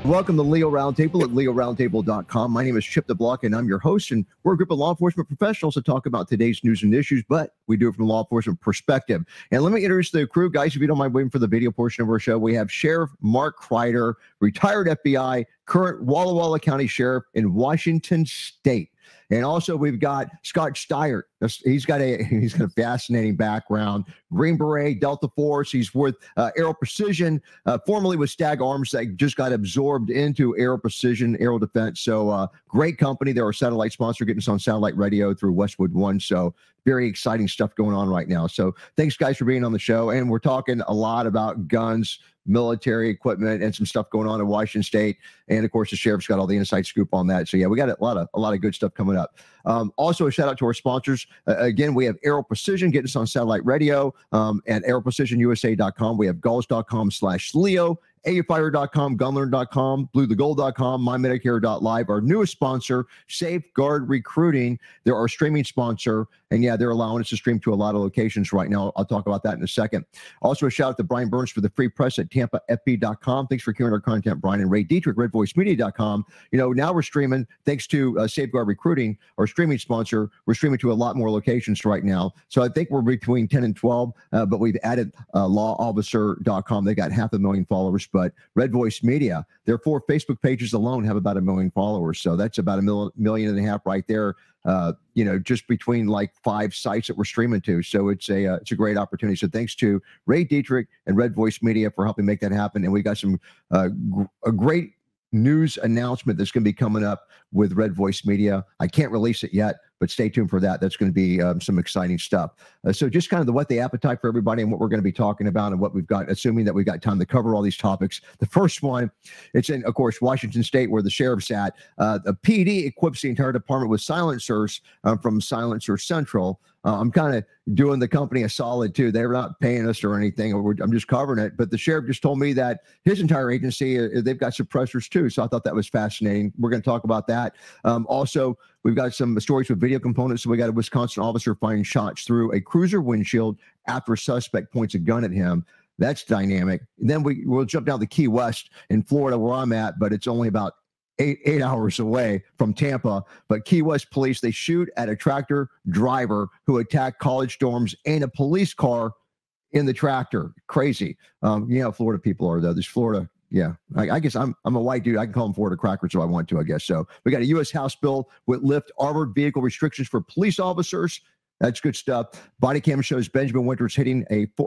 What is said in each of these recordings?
Welcome to Leo Roundtable at leoroundtable.com. My name is Chip DeBlock, and I'm your host, and we're a group of law enforcement professionals to talk about today's news and issues, but we do it from a law enforcement perspective. And let me introduce the crew. Guys, if you don't mind waiting for the video portion of our show, we have Sheriff Mark Kreider, retired FBI, current Walla Walla County Sheriff in Washington State. And also we've got Scott Steyert. He's got a fascinating background. Green Beret, Delta Force. He's with Aero Precision, formerly with Stag Arms, that just got absorbed into Aero Precision, Aero Defense. So great company. They're our satellite sponsor, getting us on satellite radio through Westwood One. So very exciting stuff going on right now. So thanks, guys, for being on the show. And we're talking a lot about guns, military equipment, and some stuff going on in Washington State. And of course, the sheriff's got all the inside scoop on that. So yeah, we got a lot of good stuff coming up. Also, a shout out to our sponsors. Again, we have Aero Precision getting us on satellite radio at aeroprecisionusa.com. We have galls.com/Leo. AUFire.com, gunlearn.com, bluethegold.com, mymedicare.live. Our newest sponsor, Safeguard Recruiting. They're our streaming sponsor. And yeah, they're allowing us to stream to a lot of locations right now. I'll talk about that in a second. Also, a shout out to Brian Burns for the free press at TampaFB.com. Thanks for carrying our content, Brian. And Ray Dietrich, RedVoiceMedia.com. Now we're streaming, thanks to Safeguard Recruiting, our streaming sponsor. We're streaming to a lot more locations right now. So I think we're between 10 and 12, but we've added lawofficer.com. They got 500,000 followers. But Red Voice Media, their 4 Facebook pages alone have about 1 million followers. So that's about 1.5 million right there. Just between like 5 sites that we're streaming to. So it's a great opportunity. So thanks to Ray Dietrich and Red Voice Media for helping make that happen. And we got some a great news announcement that's going to be coming up with Red Voice Media. I can't release it yet, but stay tuned for that. That's going to be some exciting stuff. So just kind of whet the appetite for everybody and what we're going to be talking about and what we've got, assuming that we've got time to cover all these topics. The first one, it's in, of course, Washington State, where the sheriff's at. The PD equips the entire department with silencers from Silencer Central. I'm kind of doing the company a solid, too. They're not paying us or anything. I'm just covering it. But the sheriff just told me that his entire agency, they've got suppressors, too. So I thought that was fascinating. We're going to talk about that. Also, we've got some stories with video components. So we got a Wisconsin officer firing shots through a cruiser windshield after a suspect points a gun at him. That's dynamic. And then we'll jump down to Key West in Florida, where I'm at, but it's only about eight hours away from Tampa. But Key West police, they shoot at a tractor driver who attacked college dorms and a police car in the tractor. Crazy. Florida people are, though. There's Florida. Yeah, I guess I'm a white dude. I can call them Florida crackers if I want to, I guess. So we got a U.S. House bill with lift armored vehicle restrictions for police officers. That's good stuff. Body cam shows Benjamin Winters hitting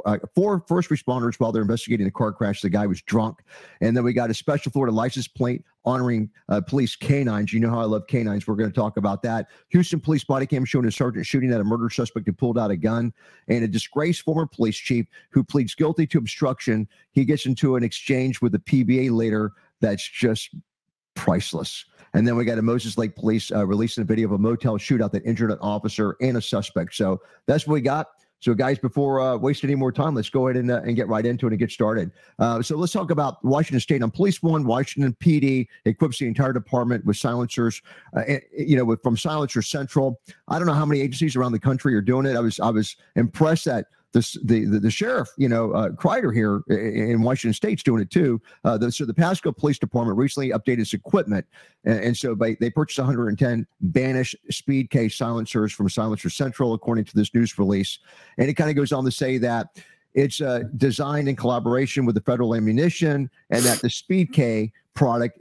4 first responders while they're investigating a car crash. The guy was drunk. And then we got a special Florida license plate honoring police canines. You know how I love canines. We're going to talk about that. Houston police body cam showing a sergeant shooting at a murder suspect who pulled out a gun. And a disgraced former police chief who pleads guilty to obstruction. He gets into an exchange with the PBA later that's just priceless. And then we got a Moses Lake police releasing a video of a motel shootout that injured an officer and a suspect. So that's what we got. So, guys, before wasting any more time, let's go ahead and get right into it and get started. So let's talk about Washington State. On Police One, Washington PD equips the entire department with silencers, from Silencer Central. I don't know how many agencies around the country are doing it. I was impressed that the sheriff, Kreider here in Washington State's doing it too. So the Pasco Police Department recently updated its equipment, and so they purchased 110 Banish speed case silencers from Silencer Central, according to this news release. And it kind of goes on to say that it's designed in collaboration with the Federal Ammunition, and that the Speed K product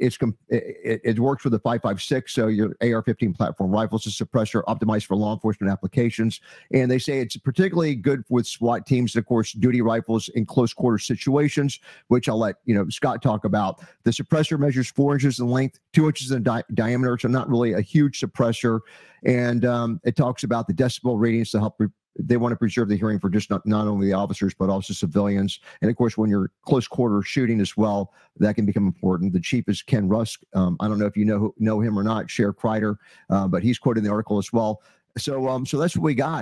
it works with the 5.56, so your AR-15 platform rifles, a suppressor optimized for law enforcement applications. And they say it's particularly good with SWAT teams and, of course, duty rifles in close quarter situations, which I'll let Scott talk about. The suppressor measures 4 inches in length, 2 inches in diameter, so not really a huge suppressor. And it talks about the decibel ratings to help they want to preserve the hearing for just not only the officers, but also civilians. And of course, when you're close quarter shooting as well, that can become important. The chief is Ken Rusk. I don't know if you know him or not, Sheriff Kreider, but he's quoted in the article as well. So that's what we got.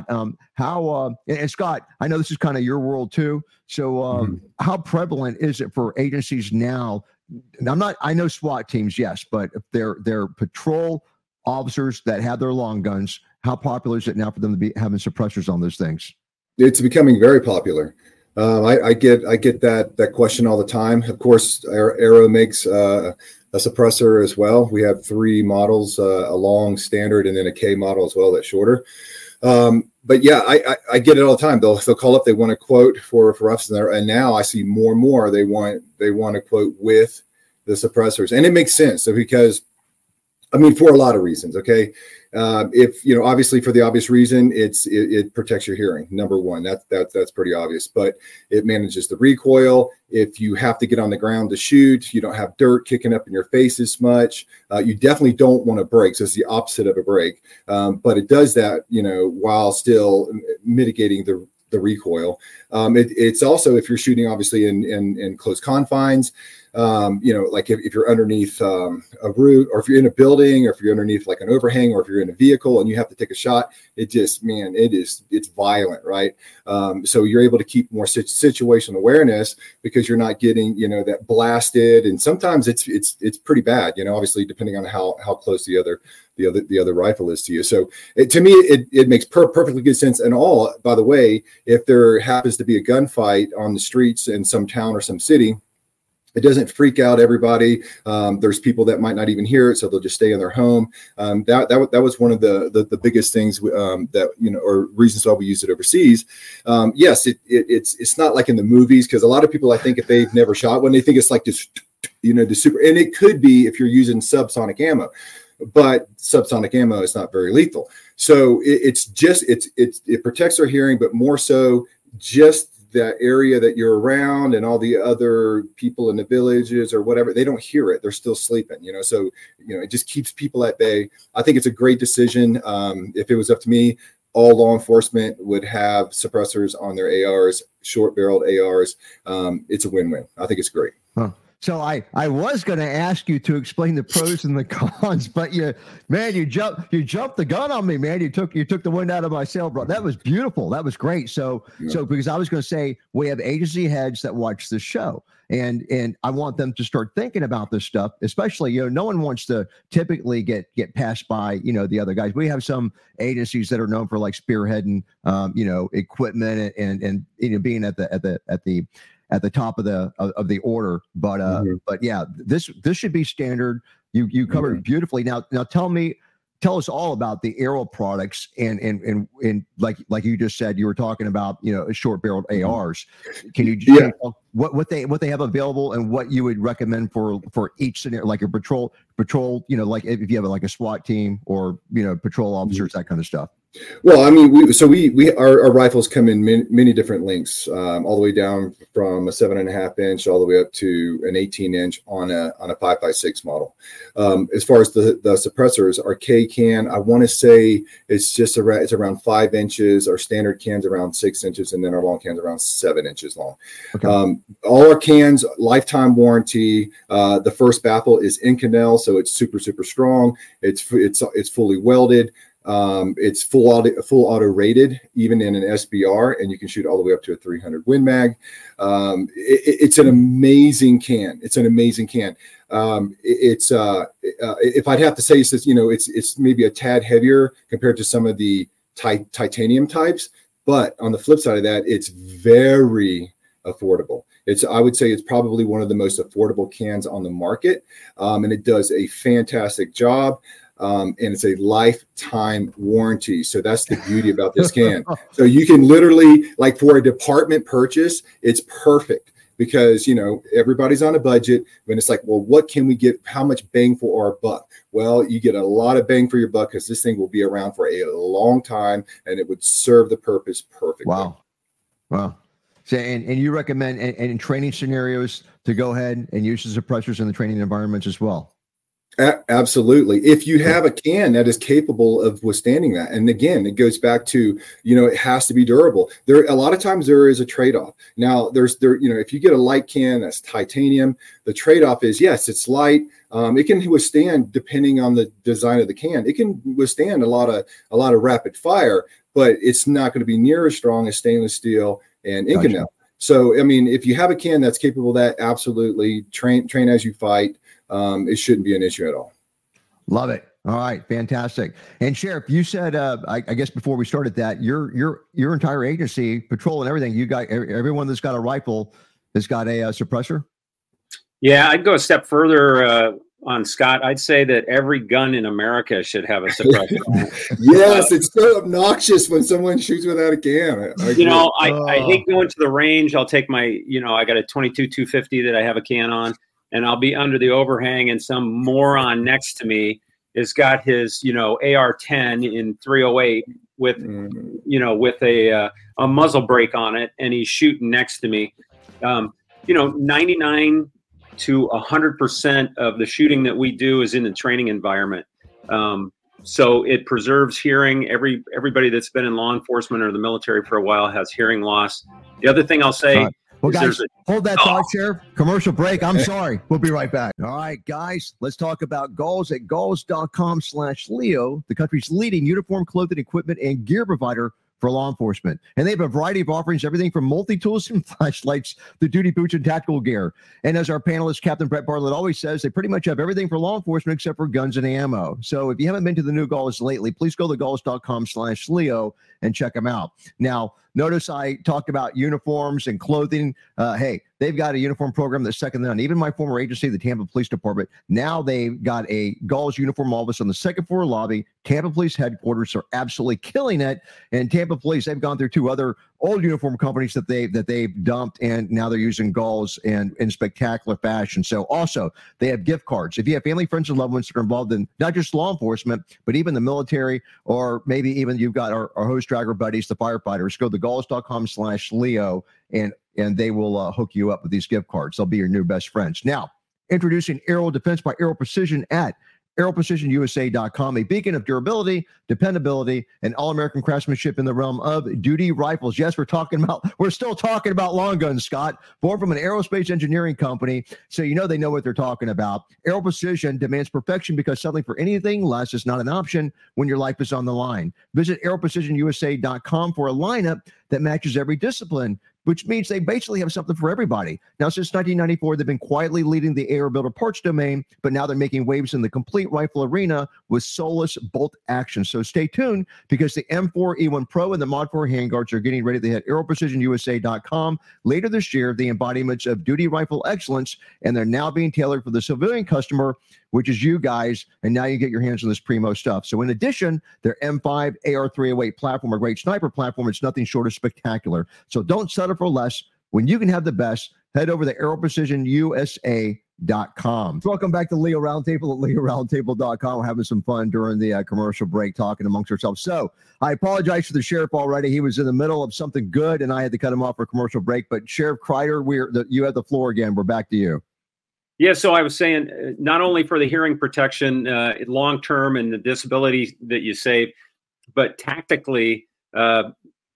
And Scott, I know this is kind of your world too. So how prevalent is it for agencies now? I know SWAT teams, yes, but if they're patrol officers that have their long guns, how popular is it now for them to be having suppressors on those things? It's becoming very popular. I get that question all the time. Of course, Aero makes a suppressor as well. We have 3 models, a long standard and then a K model as well that's shorter. But yeah, I get it all the time. They'll call up, they want a quote for us, and now I see more and more they want a quote with the suppressors, and it makes sense. So because, I mean, for a lot of reasons. Okay, if obviously for the obvious reason, it protects your hearing. Number one, that's pretty obvious. But it manages the recoil. If you have to get on the ground to shoot, you don't have dirt kicking up in your face as much. You definitely don't want to break. So it's the opposite of a break. But it does that, while still mitigating the recoil. It's also, if you're shooting obviously in close confines, like if you're underneath a roof, or if you're in a building, or if you're underneath like an overhang, or if you're in a vehicle and you have to take a shot, it's violent, right? So you're able to keep more situational awareness because you're not getting, that blasted. And sometimes it's pretty bad, obviously depending on how close the other rifle is to you. So to me, it makes perfectly good sense. And all, by the way, if there happens to be a gunfight on the streets in some town or some city, it doesn't freak out everybody. There's people that might not even hear it, so they'll just stay in their home. That was one of the biggest things that or reasons why we use it overseas. Yes, it's not like in the movies, because a lot of people, I think, if they've never shot one, they think it's like this, the super. And it could be if you're using subsonic ammo, but subsonic ammo is not very lethal. So it protects our hearing, but more so just that area that you're around, and all the other people in the villages or whatever, they don't hear it. They're still sleeping, so, it just keeps people at bay. I think it's a great decision. If it was up to me, all law enforcement would have suppressors on their ARs, short barreled ARs. It's a win-win. I think it's great. Huh. So I was going to ask you to explain the pros and the cons, but you jumped the gun on me, man. You took the wind out of my sail, bro. That was beautiful. That was great. So because I was going to say, we have agency heads that watch the show, and I want them to start thinking about this stuff, especially, no one wants to typically get passed by, the other guys. We have some agencies that are known for like spearheading, equipment and being at the top of the order, but yeah, this should be standard. You covered it beautifully. Now tell us all about the Aero products and like you just said, you were talking about short barreled ARs. Can you just what they have available and what you would recommend for each scenario, like a patrol, like if you have like a SWAT team or patrol officers, that kind of stuff. Well, I mean, our rifles come in many different lengths, all the way down from a 7.5 inch all the way up to an 18 inch on a 5.56 model. As far as the suppressors, our K can, I want to say it's around 5 inches. Our standard can's around 6 inches, and then our long can's around 7 inches long. Okay. All our cans, lifetime warranty. The first baffle is Inconel, so it's super, super strong. It's fully welded. It's full auto rated, even in an SBR, and you can shoot all the way up to a 300 Win Mag. It's an amazing can. If I'd have to say, it's maybe a tad heavier compared to some of the titanium types, but on the flip side of that, it's very affordable. I would say it's probably one of the most affordable cans on the market, and it does a fantastic job. And it's a lifetime warranty. So that's the beauty about this can. So you can literally, like for a department purchase, it's perfect because, everybody's on a budget. And it's like, well, what can we get? How much bang for our buck? Well, you get a lot of bang for your buck because this thing will be around for a long time and it would serve the purpose perfectly. Wow. So, and you recommend in training scenarios to go ahead and use the suppressors in the training environments as well? Absolutely. If you have a can that is capable of withstanding that. And again, it goes back to, it has to be durable. A lot of times there is a trade-off. Now if you get a light can that's titanium, the trade-off is, yes, it's light. It can withstand, depending on the design of the can, it can withstand a lot of rapid fire, but it's not going to be near as strong as stainless steel and Inconel. Gotcha. So, I mean, if you have a can that's capable of that, absolutely train as you fight. It shouldn't be an issue at all. Love it. All right, fantastic. And Sheriff, you said, I guess before we started that, your entire agency, patrol and everything, you got everyone that's got a rifle has got a suppressor. Yeah, I'd go a step further. on Scott, I'd say that every gun in America should have a suppressor on it. Yes, it's so obnoxious when someone shoots without a can. I hate going to the range. I'll take my, I got a 22-250 that I have a can on, and I'll be under the overhang, and some moron next to me has got his, AR-10 in 308 with, with a muzzle brake on it, and he's shooting next to me. 99 to 100% of the shooting that we do is in the training environment. So it preserves hearing. Everybody that's been in law enforcement or the military for a while has hearing loss. The other thing I'll say, well, guys, hold that thought, Sheriff. Commercial break. I'm sorry. We'll be right back. All right, guys, let's talk about Galls at galls.com/Leo, the country's leading uniform, clothing, equipment, and gear provider for law enforcement. And they have a variety of offerings, everything from multi-tools and flashlights to duty boots and tactical gear. And as our panelist, Captain Brett Bartlett, always says, they pretty much have everything for law enforcement except for guns and ammo. So if you haven't been to the new Galls lately, please go to galls.com/Leo and check them out. Now, notice I talked about uniforms and clothing. Hey, they've got a uniform program that's second to none. Even my former agency, the Tampa Police Department, now they've got a Galls uniform office on the second floor lobby. Tampa Police headquarters are absolutely killing it. And Tampa Police, they've gone through 2 other old uniform companies that they've dumped, and now they're using Galls in spectacular fashion. So also, they have gift cards. If you have family, friends, and loved ones that are involved in not just law enforcement, but even the military, or maybe even you've got our hose dragger buddies, the firefighters, go to galls.com/Leo, and they will hook you up with these gift cards. They'll be your new best friends. Now, introducing Aero Defense by Aero Precision at AeroPrecisionUSA.com, a beacon of durability, dependability, and all-American craftsmanship in the realm of duty rifles. Yes, we're still talking about long guns, Scott, born from an aerospace engineering company, so they know what they're talking about. Aero Precision demands perfection because settling for anything less is not an option when your life is on the line. Visit AeroPrecisionUSA.com for a lineup that matches every discipline, which means they basically have something for everybody. Now, since 1994, they've been quietly leading the air builder parts domain, but now they're making waves in the complete rifle arena with Solus bolt action. So stay tuned, because the M4E1 Pro and the Mod 4 handguards are getting ready to hit AeroPrecisionUSA.com later this year, the embodiments of duty rifle excellence, and they're now being tailored for the civilian customer, which is you guys, and now you get your hands on this primo stuff. So in addition, their M5 AR-308 platform, a great sniper platform, it's nothing short of spectacular. So don't settle for less when you can have the best. Head over to AeroPrecisionUSA.com. Welcome back to Leo Roundtable at LeoRoundtable.com. We're having some fun during the commercial break talking amongst ourselves. So I apologize for the sheriff already. He was in the middle of something good, and I had to cut him off for a commercial break. But Sheriff Kreider, you have the floor again. We're back to you. Yeah, so I was saying, not only for the hearing protection long-term and the disability that you save, but tactically, when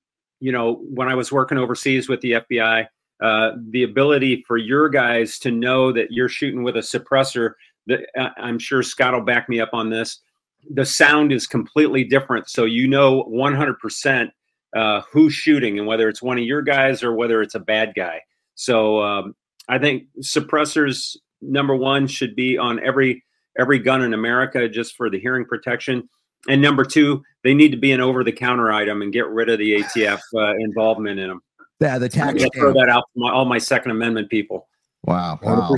I was working overseas with the FBI, the ability for your guys to know that you're shooting with a suppressor, that I'm sure Scott will back me up on this, the sound is completely different. So 100% who's shooting, and whether it's one of your guys or whether it's a bad guy. So I think suppressors, number one, should be on every gun in America just for the hearing protection. And number two, they need to be an over-the-counter item and get rid of the ATF involvement in them. Yeah, the tax. Throw that out for all my Second Amendment people. Wow.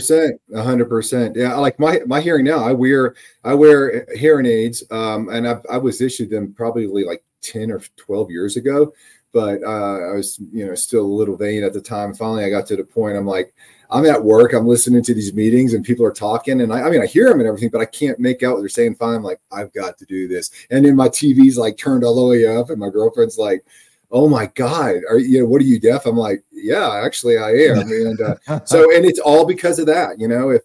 100%. Yeah, like my hearing now, I wear hearing aids, and I was issued them probably like 10 or 12 years ago, but I was still a little vain at the time. Finally, I got to the point. I'm like, I'm at work, I'm listening to these meetings, and people are talking, and I hear them and everything, but I can't make out what they're saying. Finally, I'm like, I've got to do this, and then my TV's like turned all the way up, and my girlfriend's like, oh my God, what are you, deaf? I'm like, yeah, actually I am. And and it's all because of that,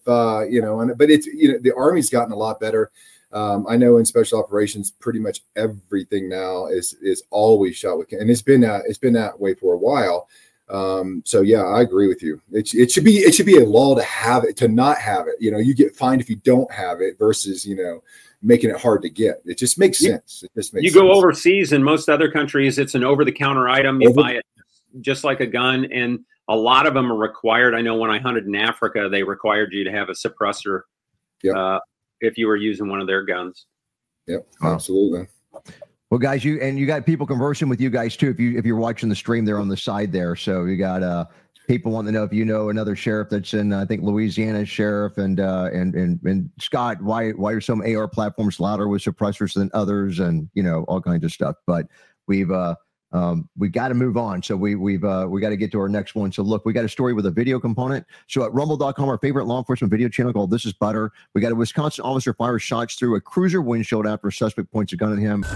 but it's, the Army's gotten a lot better. I know in special operations, pretty much everything now is always shot with, and it's been that way for a while. So yeah, I agree with you. It should be a law to have it, to not have it. You get fined if you don't have it versus, making it hard to get. It just makes sense. It just makes sense. Go overseas, in most other countries, it's an over-the-counter item. You buy it just like a gun, and a lot of them are required. I know when I hunted in Africa, they required you to have a suppressor if you were using one of their guns. Yep, absolutely. Well, guys, you got people conversing with you guys too. If you're watching the stream there on the side there, so you got people want to know if you know another sheriff that's in, I think, Louisiana sheriff, and Scott, why are some AR platforms louder with suppressors than others, and all kinds of stuff. But we got to move on. So we got to get to our next one. So look, we got a story with a video component. So at rumble.com, our favorite law enforcement video channel called This Is Butter, we got a Wisconsin officer fires shots through a cruiser windshield after a suspect points a gun at him.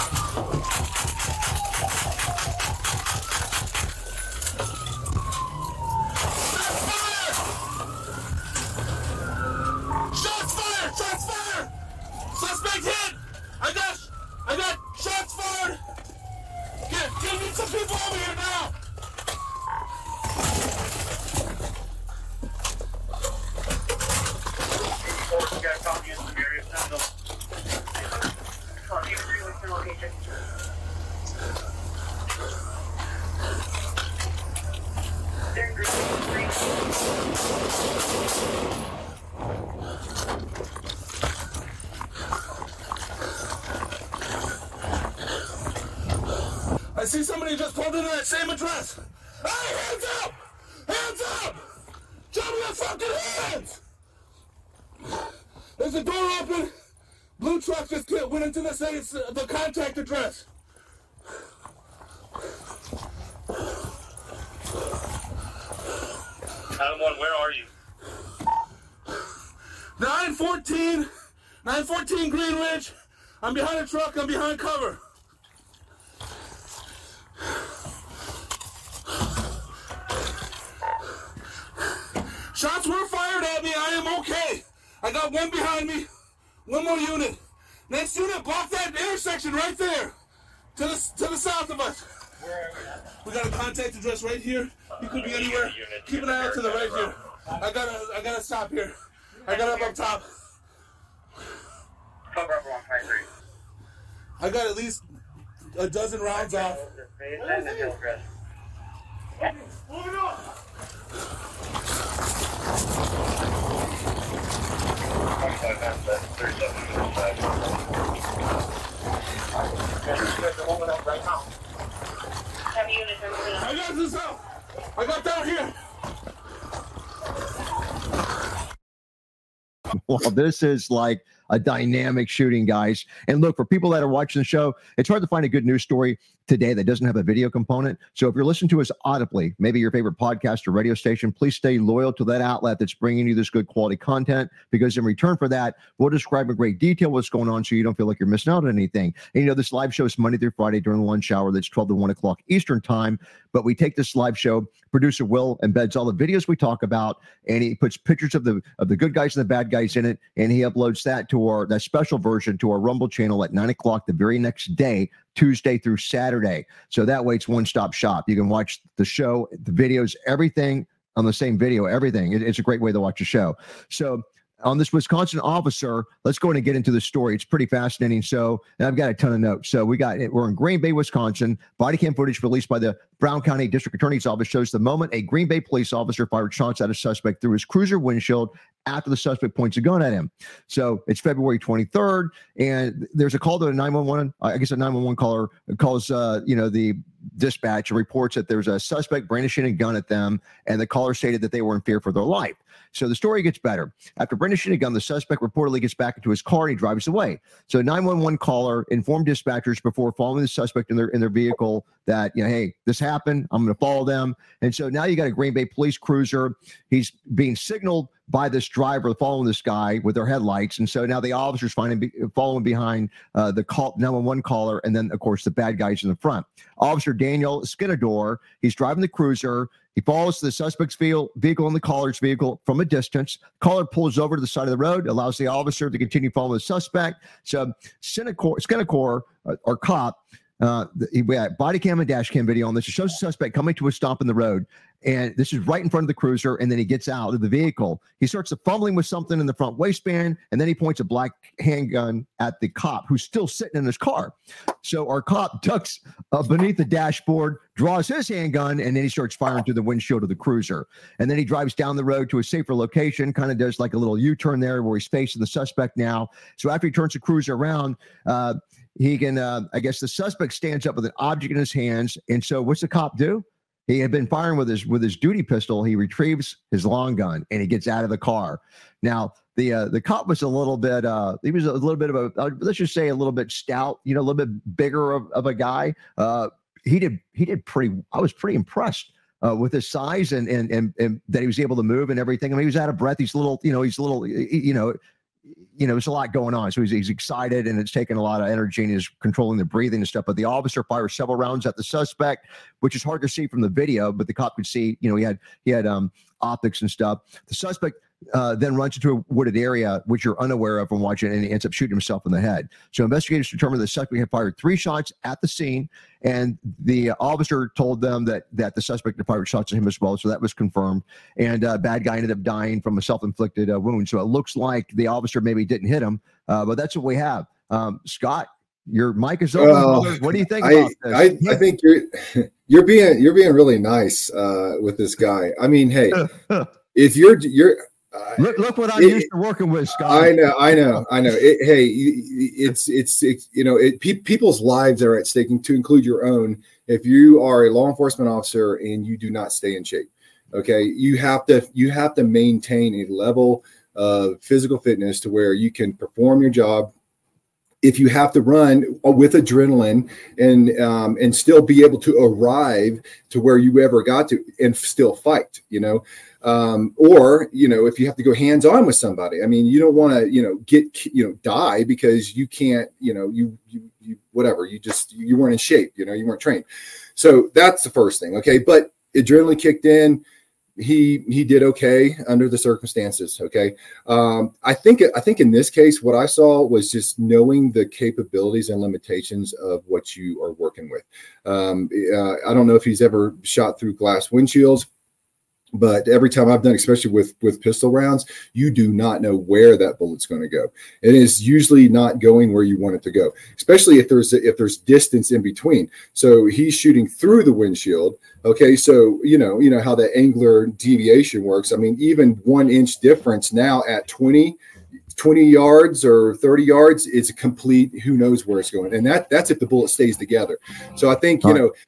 I see somebody just pulled into that same address. Hey, hands up! Hands up! Show me your fucking hands! There's a door open. Blue truck just went into the contact address. 911, where are you? 914 Green Ridge. I'm behind a truck. I'm behind cover. Shots were fired at me. I am okay. I got one behind me. One more unit. Next unit, block that intersection right there. To the south of us. We got a contact address right here. You could be anywhere. Keep an eye out to the right here. I gotta stop here. I got up top. Cover up 153. I got at least a dozen rounds off. Moving on. I got this out. I got down here. Well, this is like a dynamic shooting, guys. And look, for people that are watching the show, it's hard to find a good news story today that doesn't have a video component. So if you're listening to us audibly, maybe your favorite podcast or radio station, please stay loyal to that outlet that's bringing you this good quality content, because in return for that, we'll describe in great detail what's going on so you don't feel like you're missing out on anything. And this live show is Monday through Friday during the lunch hour. That's 12 to 1 o'clock Eastern time. But we take this live show, producer Will embeds all the videos we talk about, and he puts pictures of the good guys and the bad guys in it, and he uploads that to that special version to our Rumble channel at 9 o'clock the very next day, Tuesday through Saturday. So that way it's one-stop shop. You can watch the show, the videos, everything on the same video, everything. It's a great way to watch the show. So on this Wisconsin officer, let's go in and get into the story. It's pretty fascinating. So, and I've got a ton of notes. So we're in Green Bay, Wisconsin. Body cam footage released by the Brown County District Attorney's Office shows the moment a Green Bay police officer fired shots at a suspect through his cruiser windshield after the suspect points a gun at him. So it's February 23rd, and there's a call to a 911. I guess a 911 caller calls, the dispatch and reports that there's a suspect brandishing a gun at them, and the caller stated that they were in fear for their life. So the story gets better. After brandishing a gun, the suspect reportedly gets back into his car and he drives away. So 911 caller informed dispatchers before following the suspect in their vehicle that, hey, this happened. I'm going to follow them. And so now you got a Green Bay police cruiser. He's being signaled by this driver following this guy with their headlights. And so now the officers following behind the 911 caller, and then, of course, the bad guys in the front. Officer Daniel Skinador, he's driving the cruiser. He follows the suspect's vehicle and the caller's vehicle from a distance. Caller pulls over to the side of the road, allows the officer to continue following the suspect. So Skinador, our cop, we had body cam and dash cam video on this. It shows the suspect coming to a stop in the road, and this is right in front of the cruiser, and then he gets out of the vehicle. He starts fumbling with something in the front waistband, and then he points a black handgun at the cop who's still sitting in his car. So our cop ducks beneath the dashboard, draws his handgun, and then he starts firing through the windshield of the cruiser. And then he drives down the road to a safer location, kind of does like a little U-turn there where he's facing the suspect now. So after he turns the cruiser around, he can, I guess the suspect stands up with an object in his hands. And so what's the cop do? he had been firing with his duty pistol. He retrieves his long gun and he gets out of the car. Now the cop was a little bit he was a little bit of a let's just say a little bit stout, a little bit bigger of a guy. He did pretty. I was pretty impressed with his size and that he was able to move and everything. I mean, he was out of breath. He's a little, there's a lot going on. So he's excited and it's taking a lot of energy and he's controlling the breathing and stuff. But the officer fires several rounds at the suspect, which is hard to see from the video, but the cop could see, he had optics and stuff. The suspect then runs into a wooded area, which you're unaware of from watching, and he ends up shooting himself in the head. So investigators determined the suspect had fired 3 shots at the scene, and the officer told them that the suspect had fired shots at him as well. So that was confirmed. And bad guy ended up dying from a self-inflicted wound. So it looks like the officer maybe didn't hit him, but that's what we have. Scott, your mic is open. What do you think about this? I think you're being really nice with this guy. I mean, hey, if you're look what I'm used to working with, Scott. I know. People's lives are at stake, to include your own. If you are a law enforcement officer and you do not stay in shape, okay, you have to maintain a level of physical fitness to where you can perform your job. If you have to run with adrenaline and still be able to arrive to where you ever got to and still fight, or if you have to go hands on with somebody, I mean, you don't want to die because you can't, you whatever, you weren't in shape, you weren't trained. So that's the first thing. Okay. But adrenaline kicked in. He did okay under the circumstances. Okay. I think in this case, what I saw was just knowing the capabilities and limitations of what you are working with. I don't know if he's ever shot through glass windshields, but every time I've done, especially with pistol rounds, you do not know where that bullet's going to go. It is usually not going where you want it to go, especially if there's distance in between. So he's shooting through the windshield. Okay, so you know how the angular deviation works. I mean, even 1 inch difference now at 20 yards or 30 yards is a complete who knows where it's going, and that's if the bullet stays together. So I think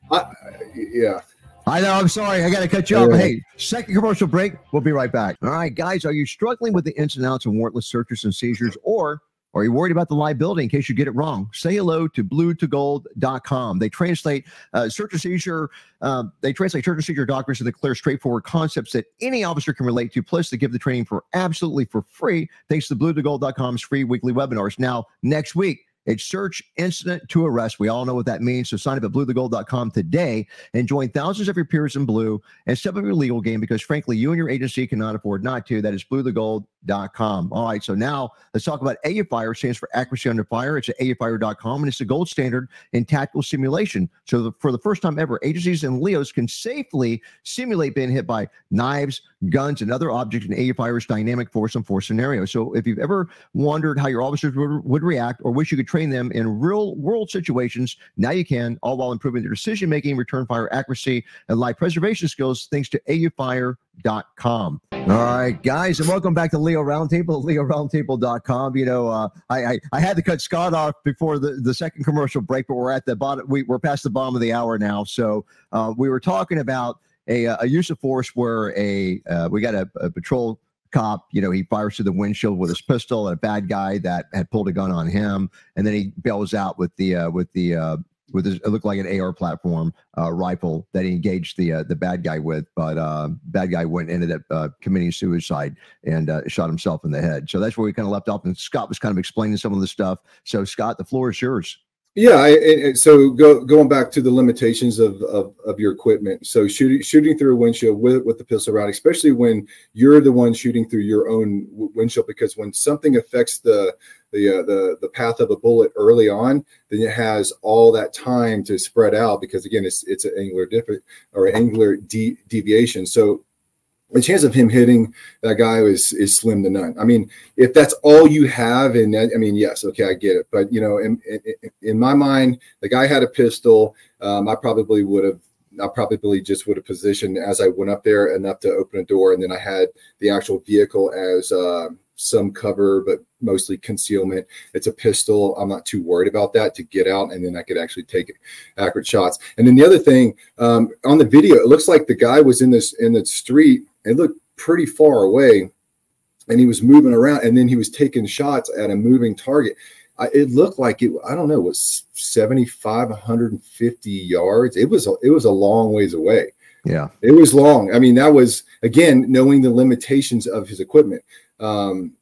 yeah. I know. I'm sorry. I got to cut you off. Hey, second commercial break. We'll be right back. All right, guys, are you struggling with the ins and outs of warrantless searches and seizures, or are you worried about the liability in case you get it wrong? Say hello to bluetogold.com. They translate search and seizure. They translate search and seizure documents into clear, straightforward concepts that any officer can relate to. Plus, they give the training for absolutely for free, thanks to bluetogold.com's free weekly webinars. Now, next week, it's search incident to arrest. We all know what that means. So sign up at bluetogold.com today and join thousands of your peers in blue and step up your legal game, because frankly, you and your agency cannot afford not to. That is bluetogold.com. All right. So now let's talk about AFIRE. Stands for accuracy under fire. It's at AFIRE.com, and it's the gold standard in tactical simulation. So for the first time ever, agencies and LEOs can safely simulate being hit by knives, guns, and other objects in AFIRE's dynamic force and force scenario. So if you've ever wondered how your officers would react, or wish you could train them in real world situations, now you can, all while improving their decision making, return fire accuracy, and life preservation skills, thanks to AFIRE.com. All right, guys, and welcome back to Leo Roundtable, LeoRoundtable.com. I had to cut Scott off before the second commercial break, but we're at the bottom. We're past the bottom of the hour now. So we were talking about a use of force where we got a patrol cop, he fires through the windshield with his pistol at a bad guy that had pulled a gun on him, and then he bails out with his, it looked like an AR platform rifle that he engaged the bad guy with, but bad guy ended up committing suicide and shot himself in the head. So that's where we kind of left off, and Scott was kind of explaining some of the stuff. So Scott, the floor is yours. Yeah, so going back to the limitations of your equipment. So shooting through a windshield with the pistol round, especially when you're the one shooting through your own windshield, because when something affects the path of a bullet early on, then it has all that time to spread out, because again, it's an angular deviation. So the chance of him hitting that guy is slim to none. I mean, if that's all you have, and that, I mean, yes, okay, I get it. But in my mind, the guy had a pistol. I probably just would have positioned as I went up there enough to open a door, and then I had the actual vehicle as some cover, but mostly concealment. It's a pistol. I'm not too worried about that to get out, and then I could actually take accurate shots. And then the other thing, on the video, it looks like the guy was in the street. It looked pretty far away, and he was moving around, and then he was taking shots at a moving target. It looked like it, I don't know, was 75, 150 yards. It was a long ways away. Yeah, it was long. I mean, that was, again, knowing the limitations of his equipment. I'm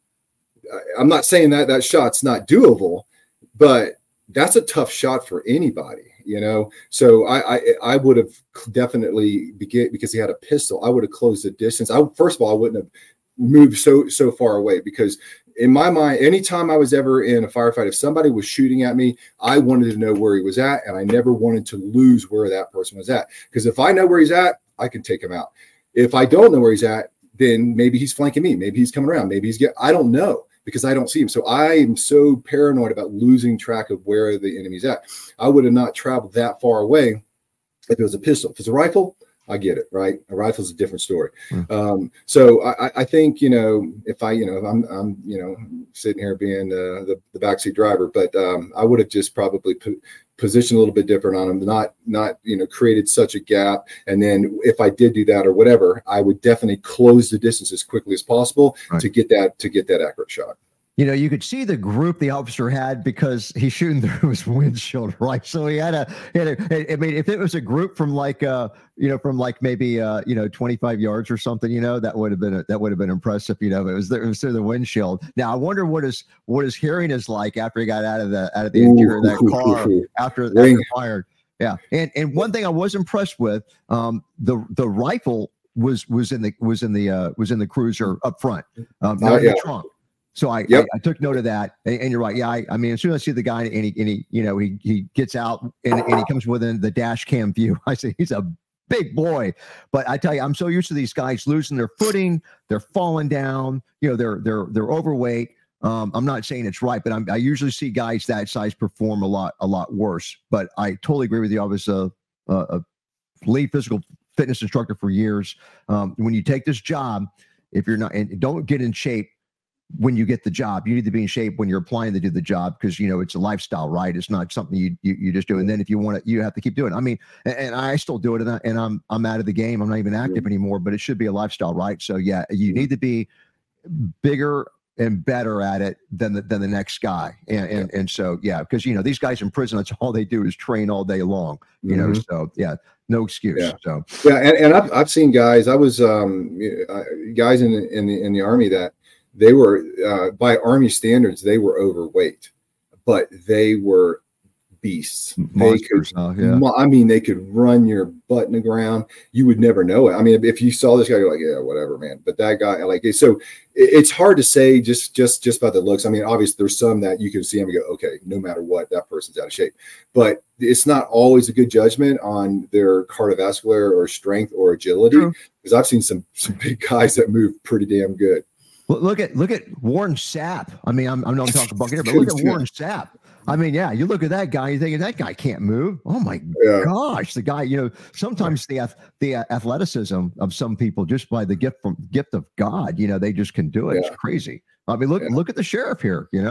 not saying that shot's not doable, but that's a tough shot for anybody, you know? So I would have definitely, because he had a pistol, I would have closed the distance. First of all, I wouldn't have moved so far away, because in my mind, anytime I was ever in a firefight, if somebody was shooting at me, I wanted to know where he was at, and I never wanted to lose where that person was at. Because if I know where he's at, I can take him out. If I don't know where he's at, then maybe he's flanking me. Maybe he's coming around. Maybe I don't know, because I don't see him. So I am so paranoid about losing track of where the enemy's at. I would have not traveled that far away if it was a pistol. If it's a rifle, I get it, right? A rifle's a different story. So I think, you know, if I'm you know, sitting here being the backseat driver, but I would have just probably positioned a little bit different on him, not you know, created such a gap. And then if I did do that or whatever, I would definitely close the distance as quickly as possible to get that accurate shot. You know, you could see the group the officer had because he's shooting through his windshield, right? So he had I mean, if it was a group from like, from like maybe, 25 yards or something, you know, that would have been impressive. You know, it was through the windshield. Now I wonder what his hearing is like after he got out of the interior of that car after fired. Yeah, and one thing I was impressed with, the rifle was in the cruiser up front, not in the trunk. So I took note of that, and you're right. Yeah, I mean, as soon as I see the guy and he gets out and he comes within the dash cam view, I say he's a big boy. But I tell you, I'm so used to these guys losing their footing, they're falling down, you know, they're overweight. I'm not saying it's right, but I usually see guys that size perform a lot worse. But I totally agree with you. I was a lead physical fitness instructor for years. When you take this job, if you're not, and don't get in shape when you get the job, you need to be in shape when you're applying to do the job, because, you know, it's a lifestyle, right? It's not something you just do. And then if you want it, you have to keep doing it. I mean, and I still do it, and I'm out of the game. I'm not even active anymore, but it should be a lifestyle, right? So yeah, you need to be bigger and better at it than the next guy. And so, yeah, because, you know, these guys in prison, that's all they do is train all day long, you know? So yeah, no excuse. Yeah. So yeah. And I've seen guys, I was guys in the Army that they were, by Army standards, they were overweight, but they were beasts. Monsters. I mean, they could run your butt in the ground. You would never know it. I mean, if you saw this guy, you're like, yeah, whatever, man. But that guy, like, so it's hard to say just by the looks. I mean, obviously there's some that you can see him and go, okay, no matter what, that person's out of shape. But it's not always a good judgment on their cardiovascular or strength or agility, because I've seen some big guys that move pretty damn good. Look at Warren Sapp. I mean, I'm not talking about here, but look at Warren Sapp. I mean, yeah, you look at that guy, you think that guy can't move. Oh my gosh, the guy. You know, sometimes the athleticism of some people, just by the gift of God, you know, they just can do it. It's crazy. I mean, look at the sheriff here. You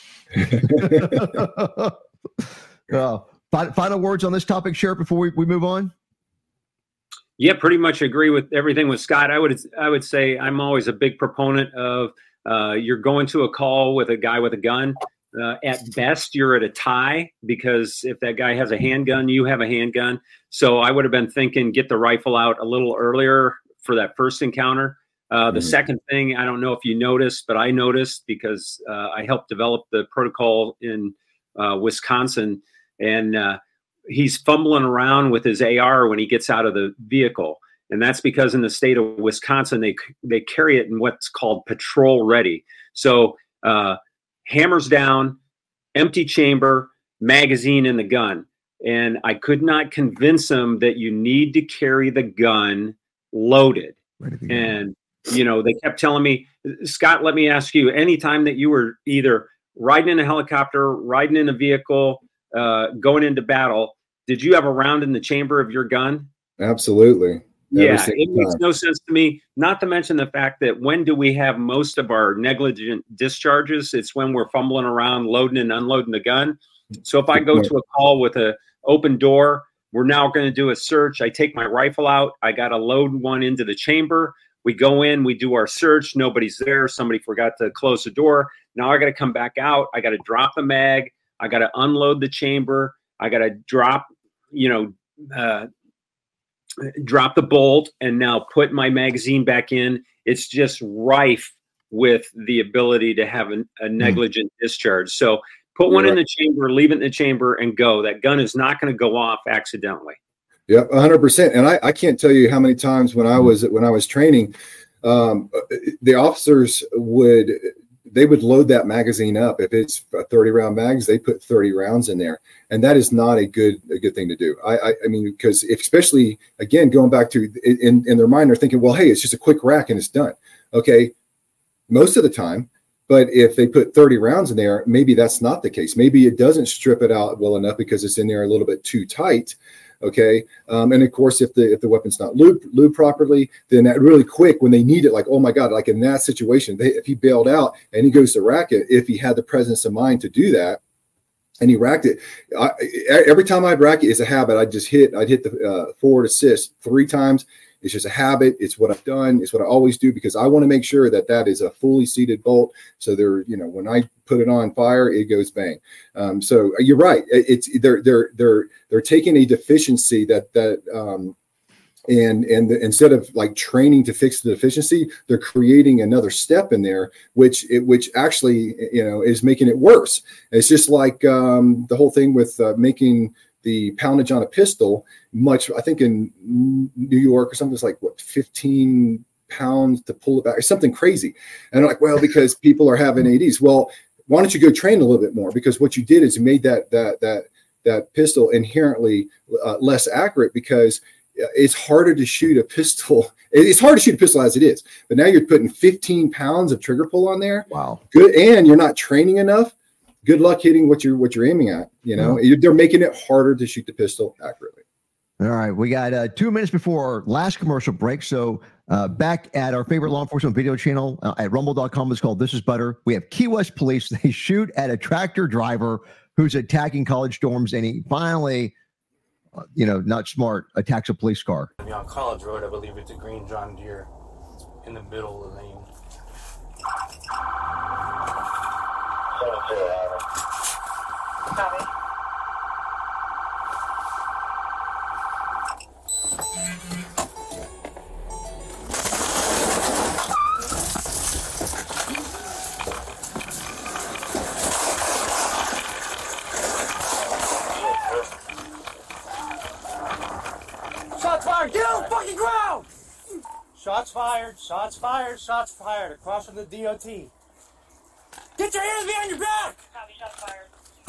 know. Final words on this topic, Sheriff, before we move on. Yeah, pretty much agree with everything with Scott. I would say I'm always a big proponent of you're going to a call with a guy with a gun. At best, you're at a tie, because if that guy has a handgun, you have a handgun. So I would have been thinking, get the rifle out a little earlier for that first encounter. The second thing, I don't know if you noticed, but I noticed, because I helped develop the protocol in Wisconsin, and he's fumbling around with his AR when he gets out of the vehicle. And that's because in the state of Wisconsin, they carry it in what's called patrol ready. So hammers down, empty chamber, magazine in the gun. And I could not convince him that you need to carry the gun loaded. And, you know, they kept telling me, Scott, let me ask you, anytime that you were either riding in a helicopter, riding in a vehicle, going into battle, did you have a round in the chamber of your gun? Absolutely. Yeah, it makes no sense to me. Not to mention the fact that when do we have most of our negligent discharges? It's when we're fumbling around loading and unloading the gun. So if I go to a call with an open door, we're now going to do a search. I take my rifle out. I got to load one into the chamber. We go in, we do our search. Nobody's there. Somebody forgot to close the door. Now I got to come back out. I got to drop the mag. I got to unload the chamber. I got to drop the bolt and now put my magazine back in. It's just rife with the ability to have a negligent discharge. So put one in the chamber, leave it in the chamber, and go. That gun is not going to go off accidentally. Yeah, 100%. And I can't tell you how many times when I was training, the officers would load that magazine up. If it's a 30-round mags, they put 30 rounds in there, and that is not a good thing to do. I mean, because especially again going back to in their mind, they're thinking, well, hey, it's just a quick rack and it's done. Okay, most of the time. But if they put 30 rounds in there, maybe that's not the case. Maybe it doesn't strip it out well enough because it's in there a little bit too tight. Okay. And of course, if the weapon's not lubed properly, then that really quick when they need it, like, oh my God, like in that situation, if he bailed out and he goes to rack it, if he had the presence of mind to do that and he racked it, every time I'd rack it, it's a habit. I'd hit the forward assist 3 times. It's just a habit. It's what I've done. It's what I always do because I want to make sure that is a fully seated bolt. So when I put it on fire, it goes bang. So you're right. They're taking a deficiency and instead of like training to fix the deficiency, they're creating another step in there, which actually is making it worse. It's just like the whole thing with making the poundage on a pistol much. I think in New York or something, it's like 15 pounds to pull it back, or something crazy. And I'm like, well, because people are having ADs. Well, why don't you go train a little bit more? Because what you did is you made that pistol inherently less accurate because it's harder to shoot a pistol. It's hard to shoot a pistol as it is, but now you're putting 15 pounds of trigger pull on there. Wow. Good. And you're not training enough. Good luck hitting what you're aiming at. They're making it harder to shoot the pistol accurately. All right, we got 2 minutes before our last commercial break. So back at our favorite law enforcement video channel at rumble.com, it's called This Is Butter. We have Key West Police. They shoot at a tractor driver who's attacking college dorms, and he finally, not smart, attacks a police car. On College Road, I believe it's a green John Deere in the middle of the lane. Copy. Shots fired! Get on the fucking ground! Shots fired, shots fired, shots fired across from the DOT. Get your hands behind your back! Copy, shots fired.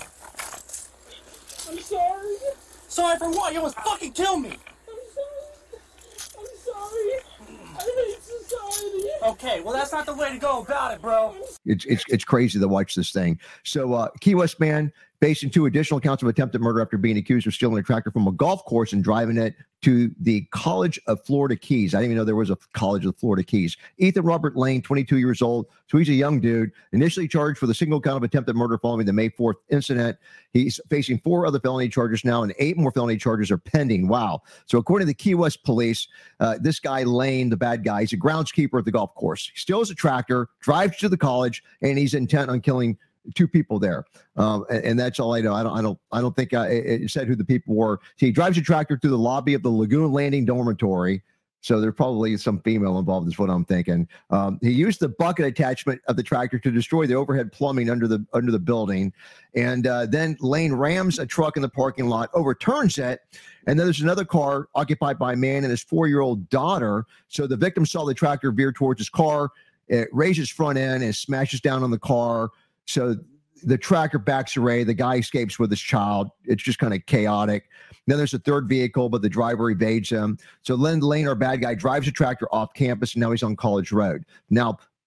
I'm sorry. Sorry for what? You almost fucking killed me! I'm sorry. I hate society. Okay, well that's not the way to go about it, bro. It's crazy to watch this thing. So Key West man facing 2 additional counts of attempted murder after being accused of stealing a tractor from a golf course and driving it to the College of Florida Keys. I didn't even know there was a College of Florida Keys. Ethan Robert Lane, 22 years old. So he's a young dude, initially charged with a single count of attempted murder following the May 4th incident. He's facing 4 other felony charges now, and 8 more felony charges are pending. Wow. So according to the Key West police, this guy Lane, the bad guy, he's a groundskeeper at the golf course. He steals a tractor, drives to the college, and he's intent on killing 2 people there. And that's all I know. I don't think it said who the people were. So he drives a tractor through the lobby of the Lagoon Landing dormitory. So there's probably some female involved is what I'm thinking. He used the bucket attachment of the tractor to destroy the overhead plumbing under the building. And then Lane rams a truck in the parking lot, overturns it. And then there's another car occupied by a man and his 4-year-old daughter. So the victim saw the tractor veer towards his car. It raises front end and smashes down on the car. So the tractor backs away. The guy escapes with his child. It's just kind of chaotic. Then there's a third vehicle, but the driver evades him. So Lane, our bad guy, drives a tractor off campus, and now he's on College Road. Now,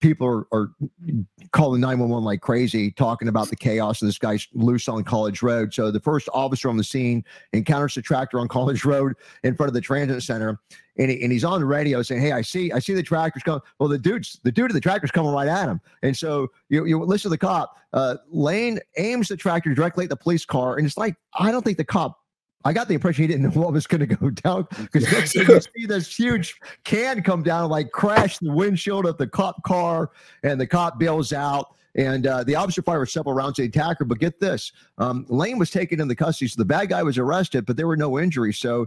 people are calling 911 like crazy, talking about the chaos of this guy's loose on College Road. So the first officer on the scene encounters the tractor on College Road in front of the transit center, and he's on the radio saying, "Hey, I see the tractor's coming." Well, the dude of the tractor's coming right at him, and so you listen to the cop. Lane aims the tractor directly at the police car, and it's like, I don't think the cop. I got the impression he didn't know what was going to go down, because next thing you see this huge can come down and like crash the windshield of the cop car, and the cop bails out. And the officer fired several rounds at the attacker. But get this, Lane was taken into custody. So the bad guy was arrested, but there were no injuries. So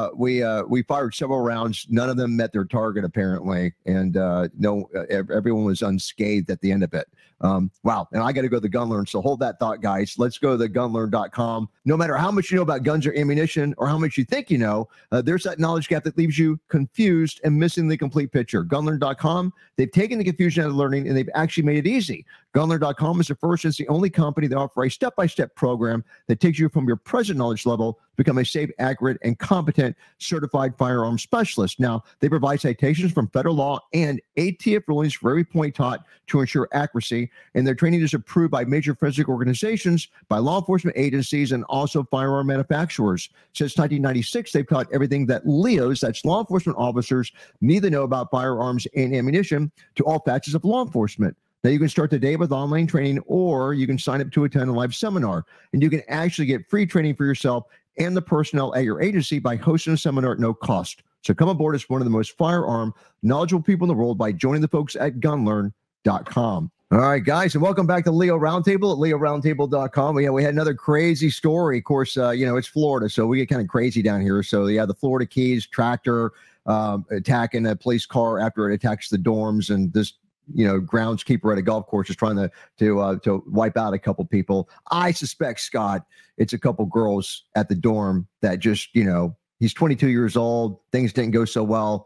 we fired several rounds. None of them met their target, apparently. And everyone was unscathed at the end of it. Wow. And I got to go to the GunLearn. So hold that thought, guys. Let's go to thegunlearn.com. No matter how much you know about guns or ammunition, or how much you think you know, there's that knowledge gap that leaves you confused and missing the complete picture. GunLearn.com, they've taken the confusion out of learning, and they've actually made it easy. GunLearn.com is the first and it's the only company that offers a step-by-step program that takes you from your present knowledge level to become a safe, accurate, and competent certified firearms specialist. Now, they provide citations from federal law and ATF rulings for every point taught to ensure accuracy, and their training is approved by major forensic organizations, by law enforcement agencies, and also firearm manufacturers. Since 1996, they've taught everything that LEOs, that's law enforcement officers, need to know about firearms and ammunition to all facets of law enforcement. Now, you can start the day with online training, or you can sign up to attend a live seminar, and you can actually get free training for yourself and the personnel at your agency by hosting a seminar at no cost. So come aboard as one of the most firearm knowledgeable people in the world by joining the folks at gunlearn.com. All right, guys, and welcome back to Leo Roundtable at leoroundtable.com. We had another crazy story. Of course, it's Florida, so we get kind of crazy down here. So, the Florida Keys tractor attacking a police car after it attacks the dorms, and this groundskeeper at a golf course is trying to wipe out a couple people. I suspect, Scott, it's a couple girls at the dorm that just, he's 22 years old. Things didn't go so well,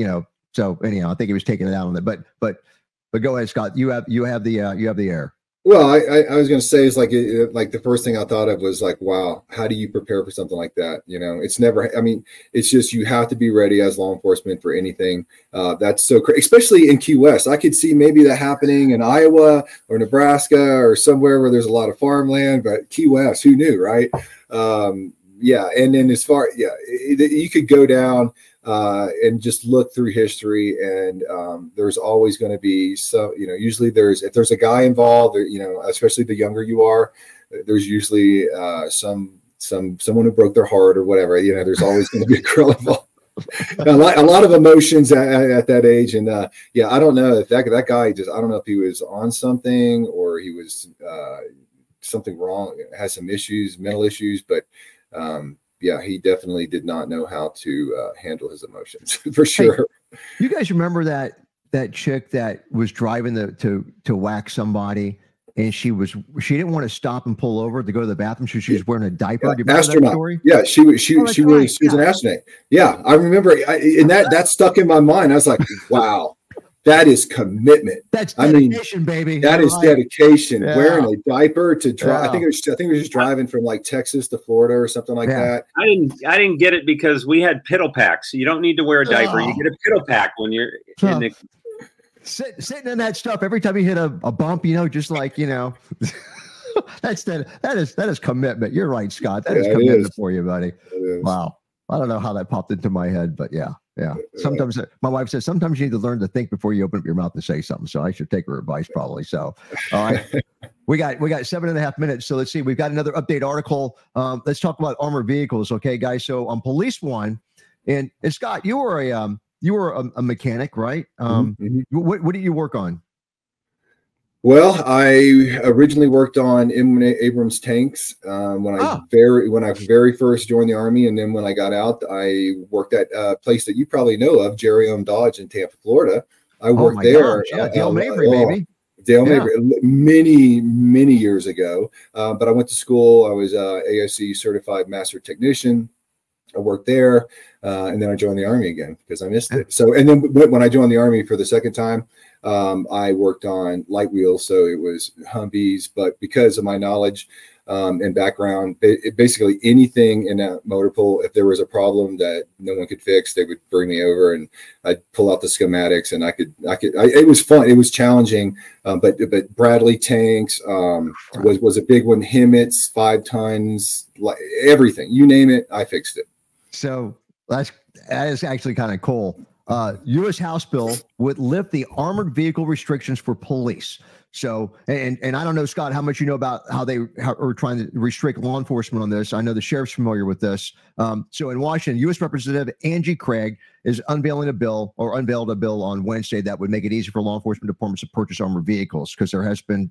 So anyhow, I think he was taking it out on it. But go ahead, Scott. You have the air. Well, I was going to say, it's like the first thing I thought of was like, wow, how do you prepare for something like that? It's never, it's just, you have to be ready as law enforcement for anything. That's so crazy, especially in Key West. I could see maybe that happening in Iowa or Nebraska or somewhere where there's a lot of farmland, but Key West, who knew, right? Yeah. And then you could go down and just look through history, and there's always going to be some, usually if there's a guy involved, especially the younger you are, there's usually someone who broke their heart or whatever. There's always going to be a girl involved. a lot of emotions at that age, and I don't know if that guy just, I don't know if he was on something or he was something wrong, has some issues, mental issues, but he definitely did not know how to handle his emotions for sure. Hey, you guys remember that chick that was driving to whack somebody, and she didn't want to stop and pull over to go to the bathroom, so she was wearing a diaper. Do you remember that story? Yeah, she was an astronaut. Yeah, I remember, and that stuck in my mind. I was like, wow. That is commitment. That's dedication, baby. That is dedication. Yeah. Wearing a diaper to drive. Yeah. I think it was just driving from like Texas to Florida or something like that. I didn't get it because we had piddle packs. You don't need to wear a diaper. You get a piddle pack when you're in the sitting in that stuff. Every time you hit a bump, just like that is commitment. You're right, Scott. That is commitment for you, buddy. Wow. I don't know how that popped into my head, but yeah. Sometimes my wife says, sometimes you need to learn to think before you open up your mouth to say something. So I should take her advice probably. So, all right, we got 7.5 minutes. So let's see, we've got another update article. Let's talk about armored vehicles. Okay, guys. So on Police One, and Scott, you were a mechanic, right? What did you work on? Well, I originally worked on M1 Abrams tanks when I very first joined the Army, and then when I got out, I worked at a place that you probably know of, Jerry Ohm Dodge in Tampa, Florida. I worked there. Yeah, Dale Mabry, baby. Dale Mabry, many years ago. But I went to school. I was ASC certified master technician. I worked there, and then I joined the Army again because I missed it. So, and then when I joined the Army for the second time, I worked on light wheels, so it was Humvees. But because of my knowledge and background. Basically anything in that motor pool, if there was a problem that no one could fix, they would bring me over and I'd pull out the schematics, and it was fun. It was challenging. But Bradley tanks was a big one. Hemets, 5 tons, like everything, you name it, I fixed it. So that is actually kind of cool. U.S. House bill would lift the armored vehicle restrictions for police. So, and I don't know, Scott, how much you know about how they are trying to restrict law enforcement on this. I know the sheriff's familiar with this. So in Washington, U.S. Representative Angie Craig is unveiled a bill on Wednesday that would make it easy for law enforcement departments to purchase armored vehicles, because there has been,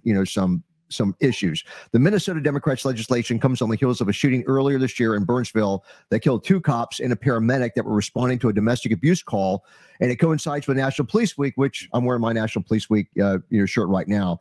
some issues. The Minnesota Democrats' legislation comes on the heels of a shooting earlier this year in Burnsville that killed 2 cops and a paramedic that were responding to a domestic abuse call. And it coincides with National Police Week, which I'm wearing my National Police Week shirt right now.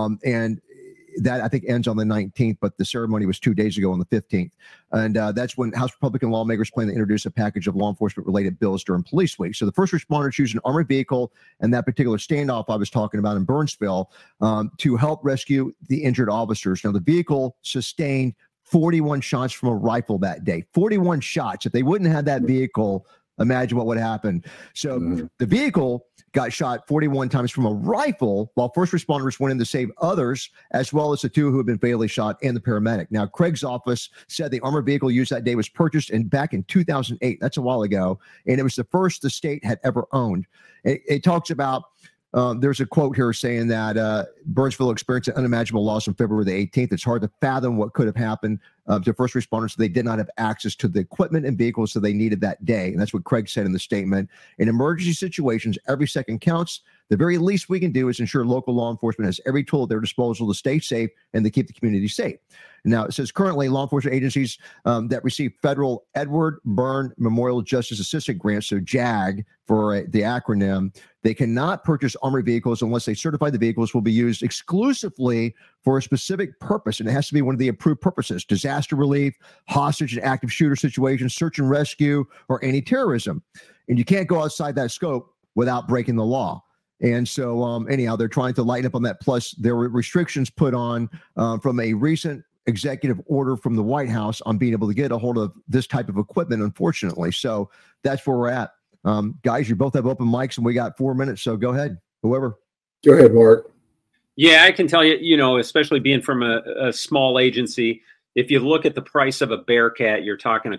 And that, I think, ends on the 19th, but the ceremony was 2 days ago on the 15th. And that's when House Republican lawmakers plan to introduce a package of law enforcement-related bills during Police Week. So the first responders used an armored vehicle in that particular standoff I was talking about in Burnsville to help rescue the injured officers. Now, the vehicle sustained 41 shots from a rifle that day. 41 shots. If they wouldn't have that vehicle, imagine what would happen. So the vehicle got shot 41 times from a rifle, while first responders went in to save others, as well as the 2 who had been fatally shot and the paramedic. Now, Craig's office said the armored vehicle used that day was purchased back in 2008. That's a while ago. And it was the first the state had ever owned. It talks about, there's a quote here saying that Burnsville experienced an unimaginable loss on February the 18th. It's hard to fathom what could have happened to first responders. They did not have access to the equipment and vehicles that they needed that day. And that's what Craig said in the statement. In emergency situations, every second counts. The very least we can do is ensure local law enforcement has every tool at their disposal to stay safe and to keep the community safe. Now, it says currently law enforcement agencies that receive federal Edward Byrne Memorial Justice Assistance Grants, so JAG for the acronym, they cannot purchase armored vehicles unless they certify the vehicles will be used exclusively for a specific purpose. And it has to be one of the approved purposes: disaster relief, hostage and active shooter situations, search and rescue, or anti-terrorism. And you can't go outside that scope without breaking the law. And so anyhow, they're trying to lighten up on that. Plus, there were restrictions put on from a recent executive order from the White House on being able to get a hold of this type of equipment, unfortunately. So that's where we're at. Guys, you both have open mics and we got 4 minutes. So go ahead, whoever. Go ahead, Mark. Yeah, I can tell you, especially being from a small agency, if you look at the price of a Bearcat, you're talking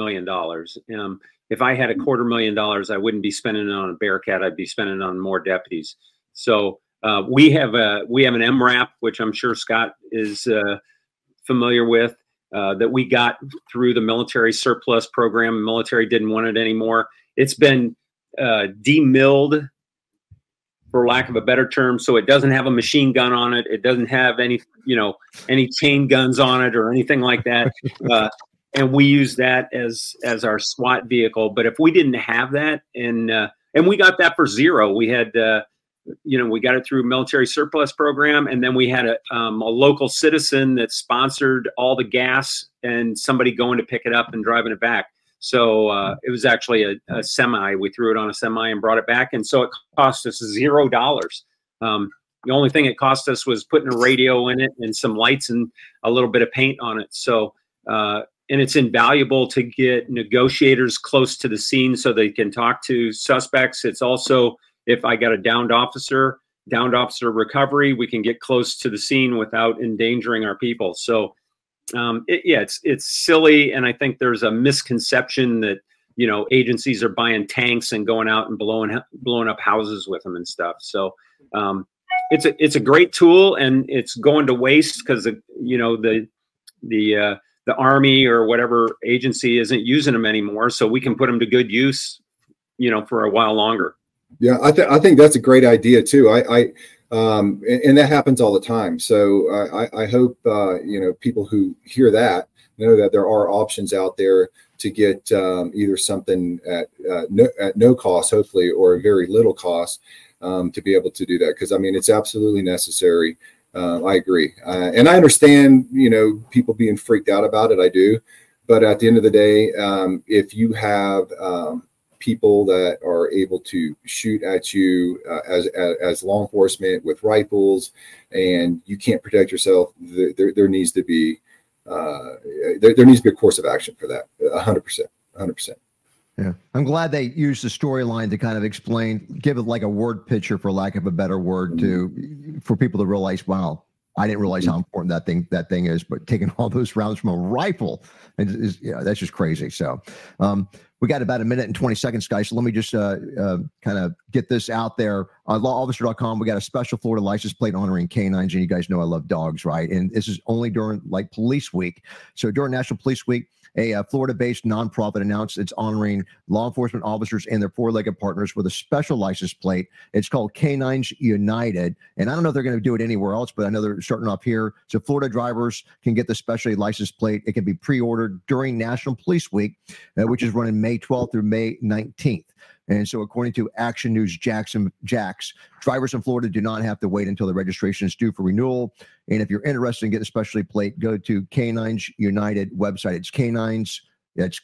$250,000. If I had $250,000, I wouldn't be spending it on a Bearcat. I'd be spending it on more deputies. So we have an MRAP, which I'm sure Scott is familiar with, that we got through the military surplus program. The military didn't want it anymore. It's been demilled, for lack of a better term, so it doesn't have a machine gun on it. It doesn't have any chain guns on it or anything like that. And we use that as our SWAT vehicle. But if we didn't have that, and we got that for zero, we had we got it through military surplus program, and then we had a local citizen that sponsored all the gas and somebody going to pick it up and driving it back. So it was actually a semi. We threw it on a semi and brought it back. And so it cost us $0. The only thing it cost us was putting a radio in it and some lights and a little bit of paint on it. So, and it's invaluable to get negotiators close to the scene so they can talk to suspects. It's also, if I got a downed officer recovery, we can get close to the scene without endangering our people. So, it's silly, and I think there's a misconception that agencies are buying tanks and going out and blowing up houses with them and stuff. So it's a great tool, and it's going to waste because the Army or whatever agency isn't using them anymore. So we can put them to good use, for a while longer. Yeah, I think that's a great idea too. And that happens all the time. So I hope, people who hear that know that there are options out there to get either something at no cost, hopefully, or very little cost to be able to do that. Because, it's absolutely necessary. I agree. And I understand, people being freaked out about it. I do. But at the end of the day, if you have people that are able to shoot at you as law enforcement with rifles, and you can't protect yourself, there needs to be there needs to be a course of action for that. 100%. Yeah, I'm glad they used the storyline to kind of explain, give it like a word picture, for lack of a better word, for people to realize, wow, I didn't realize how important that thing is. But taking all those rounds from a rifle that's just crazy. So we got about a minute and 20 seconds, guys. So let me just kind of get this out there. On lawofficer.com, we got a special Florida license plate honoring canines, and you guys know I love dogs, right? And this is only during like Police Week. So during National Police Week, a Florida-based nonprofit announced it's honoring law enforcement officers and their four-legged partners with a special license plate. It's called Canines United, and I don't know if they're going to do it anywhere else, but I know they're starting off here. So Florida drivers can get the specially licensed plate. It can be pre-ordered during National Police Week, which is running May 12th through May 19th. And so according to Action News Jax, drivers in Florida do not have to wait until the registration is due for renewal. And if you're interested in getting a specialty plate, go to Canines United website. It's Canines, that's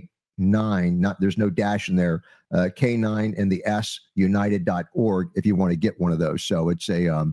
K9, there's no dash in there, K9 and the S, united.org if you want to get one of those. So it's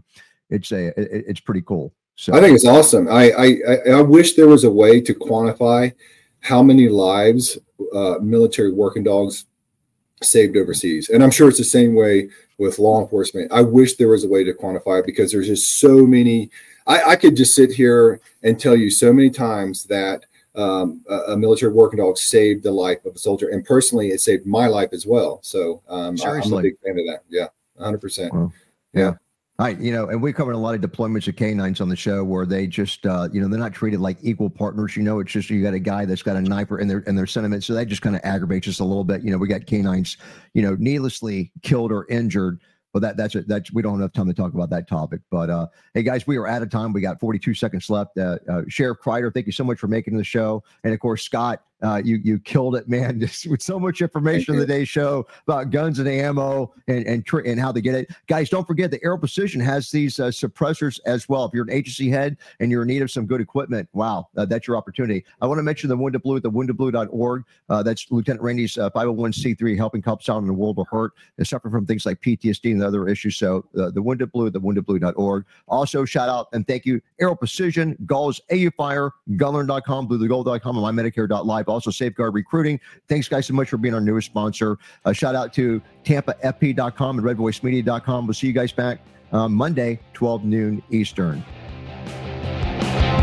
pretty cool. So I think it's awesome. I wish there was a way to quantify how many lives military working dogs saved overseas. And I'm sure it's the same way with law enforcement. I wish there was a way to quantify it, because there's just so many. I could just sit here and tell you so many times that a military working dog saved the life of a soldier. And personally, it saved my life as well. So I'm a big fan of that. Yeah, 100%. Well, yeah. And we covered a lot of deployments of canines on the show where they just, they're not treated like equal partners. It's just you got a guy that's got a knife in their sentiment. So that just kind of aggravates us a little bit. We got canines, needlessly killed or injured. But that's we don't have enough time to talk about that topic. But hey, guys, we are out of time. We got 42 seconds left. Sheriff Kreider, thank you so much for making the show. And of course, Scott, you killed it, man. Just with so much information on the day's show about guns and ammo and how they get it. Guys, don't forget the Aero Precision has these suppressors as well. If you're an agency head and you're in need of some good equipment, wow, that's your opportunity. I want to mention the Wounded Blue at thewoundedblue.org. That's Lieutenant Randy's 501c3 helping cops out in the world of hurt and suffering from things like PTSD and other issues. So the Wounded Blue at thewoundedblue.org. Also, shout out and thank you, Aero Precision, Gauls, AU Fire, Gunlearn.com, BlueTheGold.com, and MyMedicare.live. Also, Safeguard Recruiting. Thanks, guys, so much for being our newest sponsor. Shout out to TampaFP.com and RedVoiceMedia.com. We'll see you guys back Monday, 12 noon Eastern.